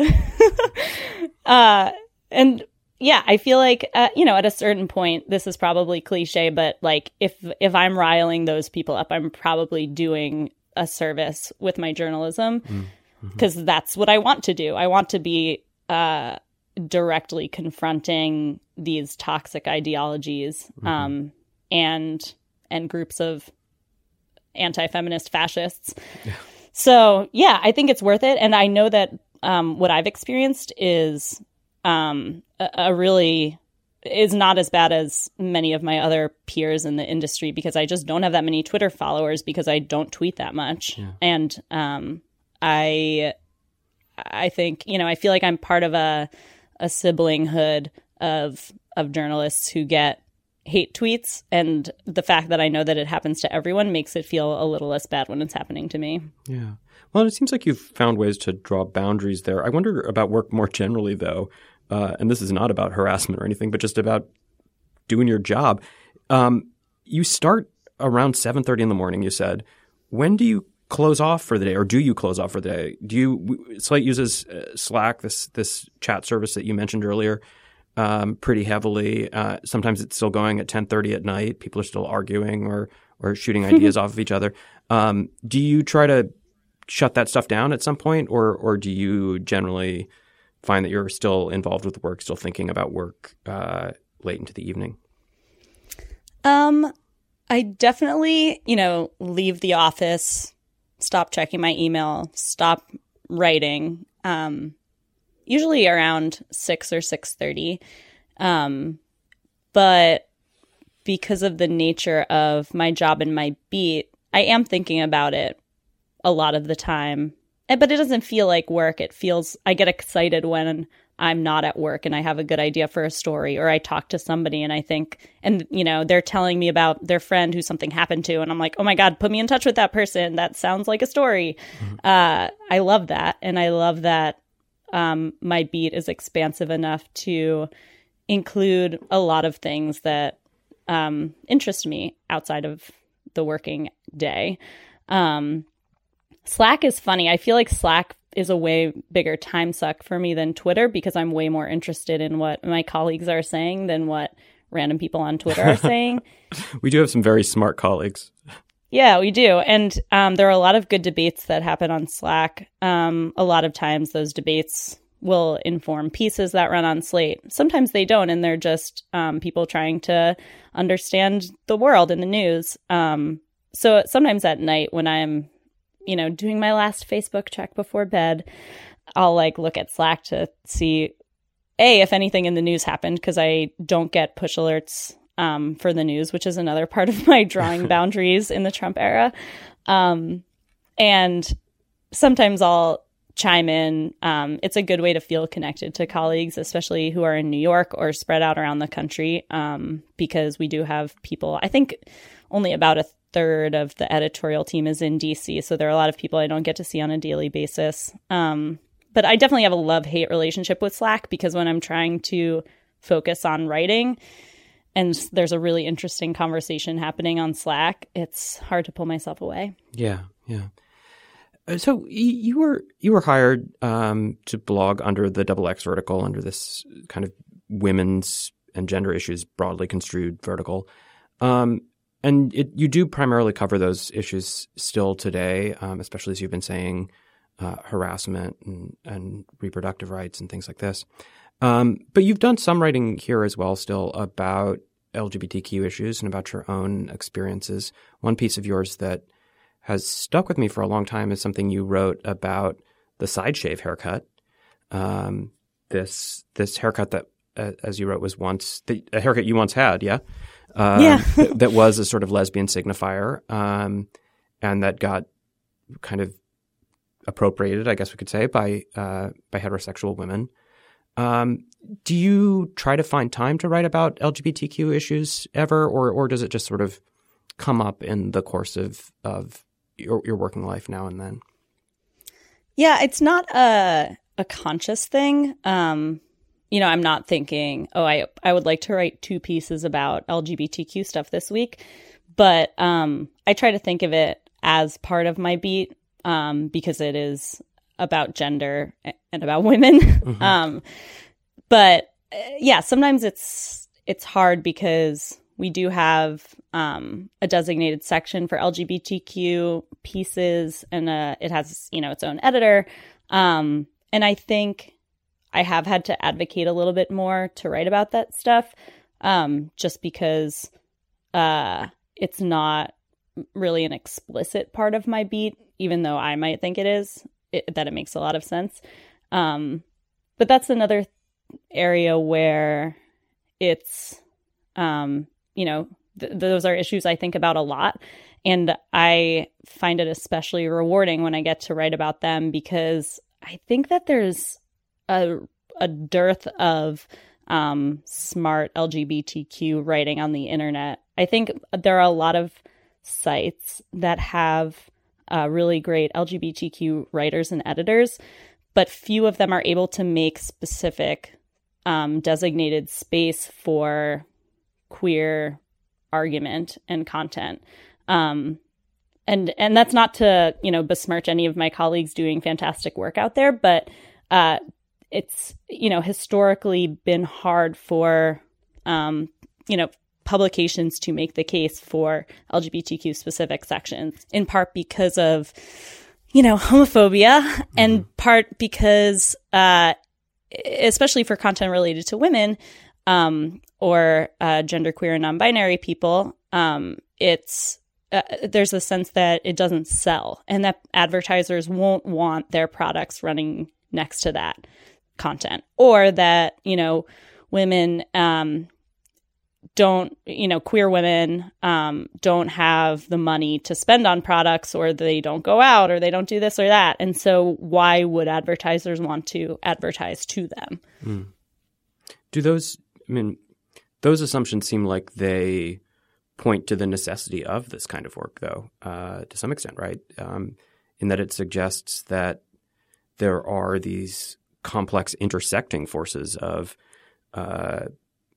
uh, and yeah, I feel like, uh, you know, at a certain point, this is probably cliche, but like, if if I'm riling those people up, I'm probably doing a service with my journalism, because mm-hmm. that's what I want to do. I want to be uh, directly confronting these toxic ideologies, mm-hmm. um, and and groups of anti-feminist fascists. Yeah. So, yeah, I think it's worth it. And I know that um, what I've experienced is um, a, a really is not as bad as many of my other peers in the industry, because I just don't have that many Twitter followers, because I don't tweet that much. Yeah. And um, I I think, you know, I feel like I'm part of a a siblinghood of of journalists who get hate tweets, and the fact that I know that it happens to everyone makes it feel a little less bad when it's happening to me. Yeah. Well, it seems like you've found ways to draw boundaries there. I wonder about work more generally, though, uh, and this is not about harassment or anything, but just about doing your job. Um, you start around seven thirty in the morning, you said. When do you close off for the day, or do you close off for the day? Do you – Slate uses uh, Slack, this this chat service that you mentioned earlier, Um, pretty heavily. Uh, sometimes it's still going at ten thirty at night. People are still arguing or or shooting ideas off of each other. Um, do you try to shut that stuff down at some point, or or do you generally find that you're still involved with work, still thinking about work uh, late into the evening? Um, I definitely, you know, leave the office, stop checking my email, stop writing. Um, usually around six or six thirty. Um, but because of the nature of my job and my beat, I am thinking about it a lot of the time. But it doesn't feel like work. It feels, I get excited when I'm not at work and I have a good idea for a story, or I talk to somebody and I think, and, you know, they're telling me about their friend who something happened to, and I'm like, oh my God, put me in touch with that person. That sounds like a story. Mm-hmm. Uh, I love that. And I love that Um, my beat is expansive enough to include a lot of things that um, interest me outside of the working day. Um, Slack is funny. I feel like Slack is a way bigger time suck for me than Twitter because I'm way more interested in what my colleagues are saying than what random people on Twitter are saying. We do have some very smart colleagues. Yeah, we do. And um, there are a lot of good debates that happen on Slack. Um, a lot of times those debates will inform pieces that run on Slate. Sometimes they don't, and they're just um, people trying to understand the world and the news. Um, so sometimes at night when I'm, you know, doing my last Facebook check before bed, I'll like look at Slack to see, A, if anything in the news happened, because I don't get push alerts um, for the news, which is another part of my drawing boundaries in the Trump era. Um, and sometimes I'll chime in. Um, it's a good way to feel connected to colleagues, especially who are in New York or spread out around the country, um, because we do have people, I think only about a third of the editorial team is in D C, so there are a lot of people I don't get to see on a daily basis. Um, but I definitely have a love-hate relationship with Slack because when I'm trying to focus on writing and there's a really interesting conversation happening on Slack, it's hard to pull myself away. Yeah, yeah. So you were you were hired um, to blog under the Double X vertical, under this kind of women's and gender issues broadly construed vertical. Um, and it, you do primarily cover those issues still today, um, especially as you've been saying, uh, harassment and, and reproductive rights and things like this. Um, but you've done some writing here as well still about L G B T Q issues and about your own experiences. One piece of yours that has stuck with me for a long time is something you wrote about the side shave haircut. Um, this this haircut that, uh, as you wrote, was once the, a haircut you once had, yeah, um, yeah, that, that was a sort of lesbian signifier, um, and that got kind of appropriated, I guess we could say, by uh, by heterosexual women. Um, do you try to find time to write about L G B T Q issues ever, or or does it just sort of come up in the course of of your, your working life now and then? Yeah, it's not a a conscious thing. Um, you know, I'm not thinking, oh, I I would like to write two pieces about L G B T Q stuff this week, but um, I try to think of it as part of my beat um, because it is about gender and about women. Mm-hmm. um, but uh, yeah, sometimes it's it's hard because we do have um, a designated section for L G B T Q pieces, and uh, it has, you know, its own editor. Um, and I think I have had to advocate a little bit more to write about that stuff, um, just because uh, it's not really an explicit part of my beat, even though I might think it is, it, that it makes a lot of sense. Um, but that's another area where it's, um, you know, th- those are issues I think about a lot. And I find it especially rewarding when I get to write about them because I think that there's a, a dearth of um, smart L G B T Q writing on the internet. I think there are a lot of sites that have uh, really great L G B T Q writers and editors, but few of them are able to make specific um, designated space for queer argument and content. Um, and and that's not to, you know, besmirch any of my colleagues doing fantastic work out there, but uh, it's, you know, historically been hard for, um, you know, publications to make the case for L G B T Q specific sections, in part because of, you know, homophobia, mm-hmm. and part because, uh, especially for content related to women, um, or uh, genderqueer and non-binary people, um, it's uh, there's a sense that it doesn't sell, and that advertisers won't want their products running next to that content, or that, you know, women um, don't, you know, queer women um, don't have the money to spend on products, or they don't go out, or they don't do this or that, and so why would advertisers want to advertise to them? Mm. Do those, I mean, those assumptions seem like they point to the necessity of this kind of work, though, uh, to some extent, right? Um, in that it suggests that there are these complex intersecting forces of uh,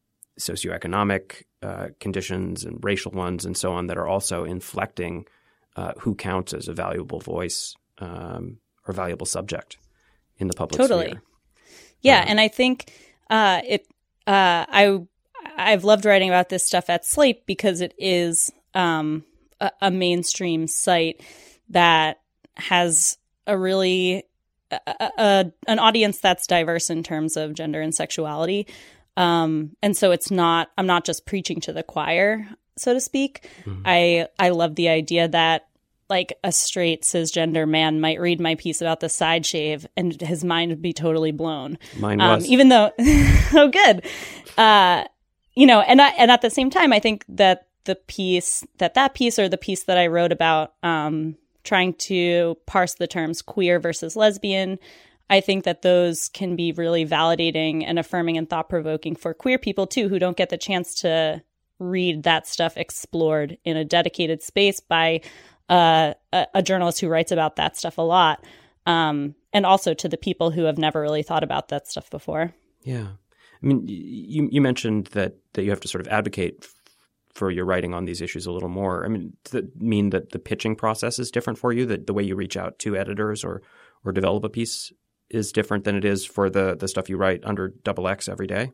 socioeconomic uh, conditions and racial ones and so on that are also inflecting uh, who counts as a valuable voice um, or valuable subject in the public totally. sphere. Yeah, uh, and I think uh, it. Uh, I I've loved writing about this stuff at Slate because it is um, a, a mainstream site that has a really a, a, an audience that's diverse in terms of gender and sexuality. Um, and so it's not, I'm not just preaching to the choir, so to speak. Mm-hmm. I, I love the idea that like a straight cisgender man might read my piece about the side shave and his mind would be totally blown. Mine um, was. Even though, oh, good. Uh, you know, and I, and at the same time, I think that the piece, that that piece or the piece that I wrote about, um, trying to parse the terms queer versus lesbian, I think that those can be really validating and affirming and thought-provoking for queer people, too, who don't get the chance to read that stuff explored in a dedicated space by uh, a, a journalist who writes about that stuff a lot, um, and also to the people who have never really thought about that stuff before. Yeah. I mean, you, you mentioned that, that you have to sort of advocate for your writing on these issues a little more. I mean, does that mean that the pitching process is different for you, that the way you reach out to editors or or develop a piece is different than it is for the, the stuff you write under double X every day?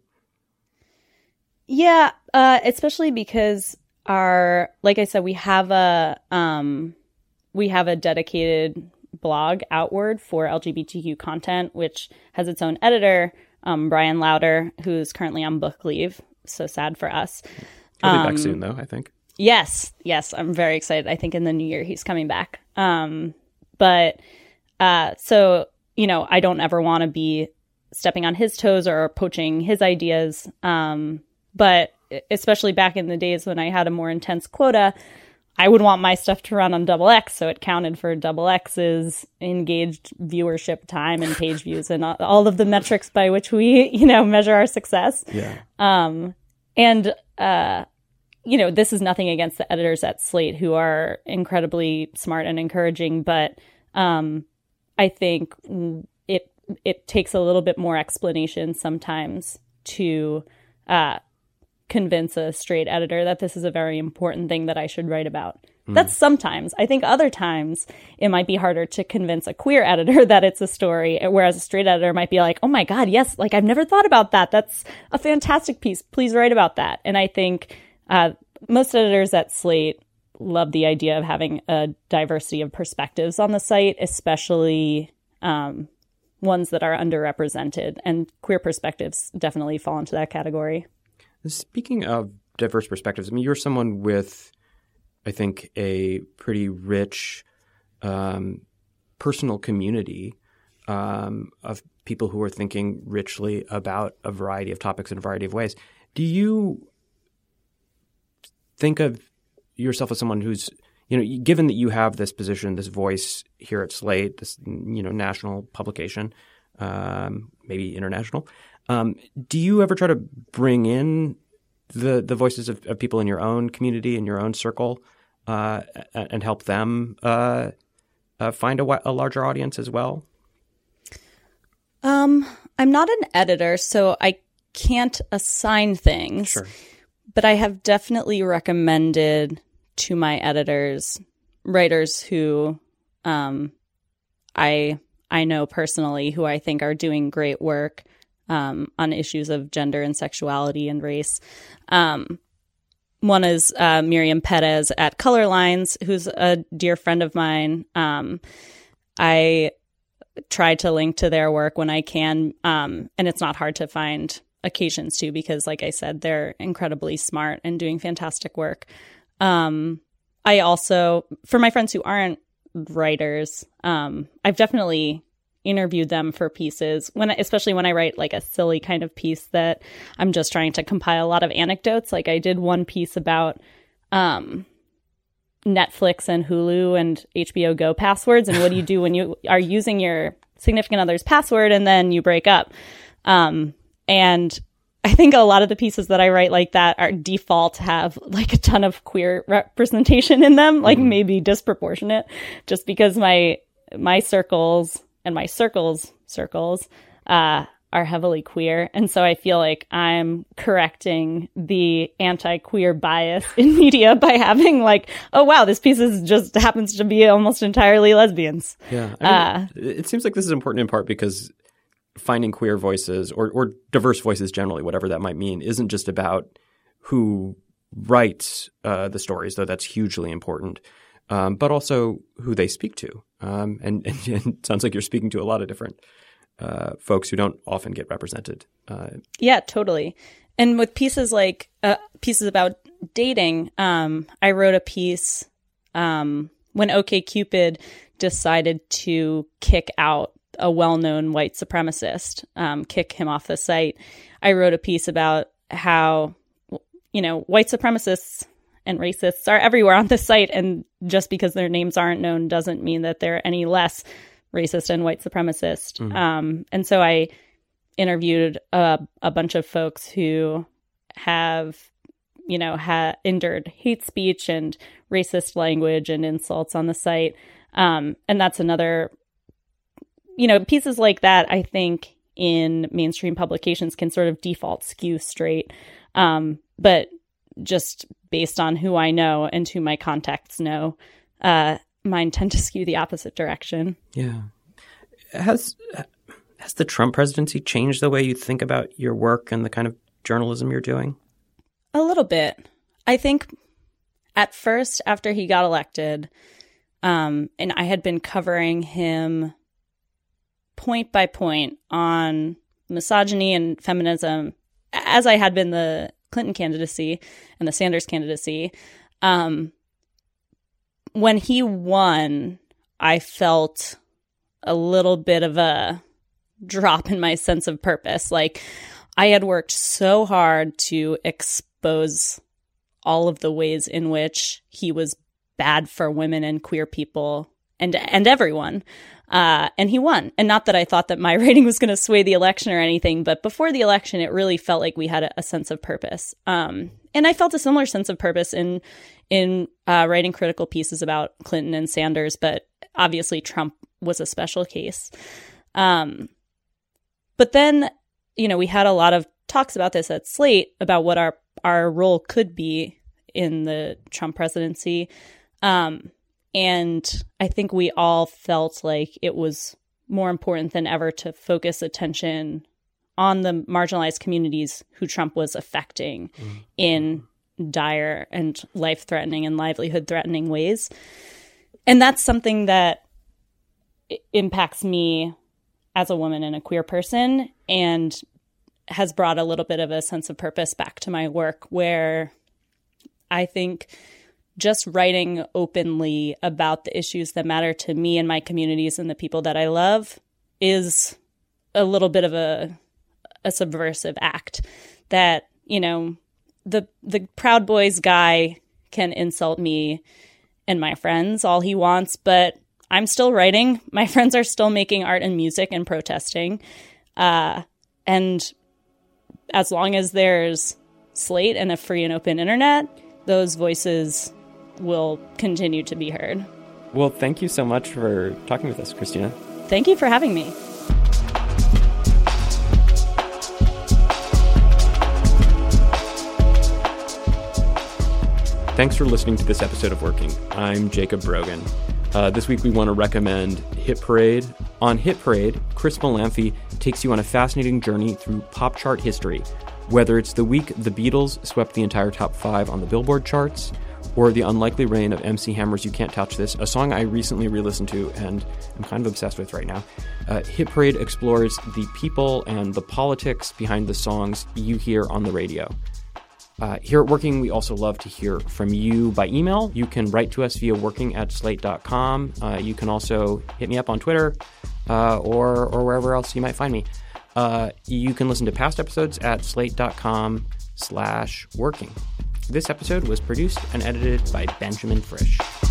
Yeah, uh, especially because our, like I said, we have a um, we have a dedicated blog outward for L G B T Q content, which has its own editor, um, Brian Lauder, who's currently on book leave. So sad for us. He'll be um, back soon, though, I think. Yes, yes, I'm very excited. I think in the new year he's coming back. Um, but uh, so, you know, I don't ever want to be stepping on his toes or poaching his ideas. Um, but especially back in the days when I had a more intense quota, I would want my stuff to run on double X, so it counted for double X's engaged viewership time and page views and all of the metrics by which we, you know, measure our success. Yeah. Um, and uh, you know, this is nothing against the editors at Slate, who are incredibly smart and encouraging, but um, I think it it takes a little bit more explanation sometimes to uh, convince a straight editor that this is a very important thing that I should write about. Mm. That's sometimes. I think other times it might be harder to convince a queer editor that it's a story, whereas a straight editor might be like, oh my God, yes, like I've never thought about that. That's a fantastic piece. Please write about that. And I think uh, most editors at Slate love the idea of having a diversity of perspectives on the site, especially um, ones that are underrepresented. And queer perspectives definitely fall into that category. Speaking of diverse perspectives, I mean, you're someone with, I think, a pretty rich um, personal community um, of people who are thinking richly about a variety of topics in a variety of ways. Do you think of yourself as someone who's, you know, given that you have this position, this voice here at Slate, this, you know, national publication, um, maybe international, Um, do you ever try to bring in the the voices of, of people in your own community, in your own circle, uh, and help them uh, uh, find a, a larger audience as well? Um, I'm not an editor, so I can't assign things. Sure. But I have definitely recommended to my editors writers who um, I I know personally, who I think are doing great work Um, on issues of gender and sexuality and race. Um, one is uh, Miriam Perez at Color Lines, who's a dear friend of mine. Um, I try to link to their work when I can, um, and it's not hard to find occasions to, because, like I said, they're incredibly smart and doing fantastic work. Um, I also, for my friends who aren't writers, um, I've definitely interviewed them for pieces, when especially when I write like a silly kind of piece that I'm just trying to compile a lot of anecdotes. Like I did one piece about um, Netflix and Hulu and H B O Go passwords, and what do you do when you are using your significant other's password and then you break up. Um, and I think a lot of the pieces that I write like that are default have like a ton of queer representation in them, like mm-hmm. maybe disproportionate, just because my my circles and my circles circles uh, are heavily queer. And so I feel like I'm correcting the anti-queer bias in media by having like, oh, wow, this piece is just happens to be almost entirely lesbians. Yeah. I mean, uh, it seems like this is important in part because finding queer voices or, or diverse voices generally, whatever that might mean, isn't just about who writes uh, the stories, though that's hugely important, um, but also who they speak to. Um, and, and, and it sounds like you're speaking to a lot of different Uh, folks who don't often get represented. Uh, yeah, totally. And with pieces like uh, pieces about dating, um, I wrote a piece um, when OkCupid decided to kick out a well-known white supremacist, um, kick him off the site. I wrote a piece about how, you know, white supremacists and racists are everywhere on the site, and just because their names aren't known doesn't mean that they're any less racist and white supremacist. Mm-hmm. Um, and so I interviewed a, a bunch of folks who have, you know, ha- endured hate speech and racist language and insults on the site. Um, and that's another, you know, pieces like that, I think, in mainstream publications can sort of default skew straight. Um, but just based on who I know and who my contacts know, uh, mine tend to skew the opposite direction. Yeah. Has has the Trump presidency changed the way you think about your work and the kind of journalism you're doing? A little bit. I think at first, after he got elected, um, and I had been covering him point by point on misogyny and feminism, as I had been the Clinton candidacy and the Sanders candidacy, um, when he won, I felt a little bit of a drop in my sense of purpose. Like, I had worked so hard to expose all of the ways in which he was bad for women and queer people and and everyone. Uh, and he won. And not that I thought that my writing was going to sway the election or anything, but before the election, it really felt like we had a, a sense of purpose. Um, and I felt a similar sense of purpose in in uh, writing critical pieces about Clinton and Sanders, but obviously Trump was a special case. Um, but then, you know, we had a lot of talks about this at Slate about what our, our role could be in the Trump presidency. Um, and I think we all felt like it was more important than ever to focus attention on the marginalized communities who Trump was affecting mm-hmm. in dire and life-threatening and livelihood-threatening ways. And that's something that impacts me as a woman and a queer person, and has brought a little bit of a sense of purpose back to my work, where I think just writing openly about the issues that matter to me and my communities and the people that I love is a little bit of a a subversive act that, you know, the the Proud Boys guy can insult me and my friends all he wants, but I'm still writing. My friends are still making art and music and protesting. Uh, and as long as there's Slate and a free and open internet, those voices will continue to be heard. Well, thank you so much for talking with us, Christina. Thank you for having me. Thanks for listening to this episode of Working. I'm Jacob Brogan. Uh, this week we want to recommend Hit Parade. On Hit Parade, Chris Molanphy takes you on a fascinating journey through pop chart history, whether it's the week the Beatles swept the entire top five on the Billboard charts, or the unlikely reign of M C Hammer's You Can't Touch This, a song I recently re-listened to and I'm kind of obsessed with right now. Uh, Hit Parade explores the people and the politics behind the songs you hear on the radio. Uh, here at Working, we also love to hear from you by email. You can write to us via working at slate dot com. Uh, you can also hit me up on Twitter uh, or or wherever else you might find me. Uh, you can listen to past episodes at slate dot com slash working. This episode was produced and edited by Benjamin Frisch.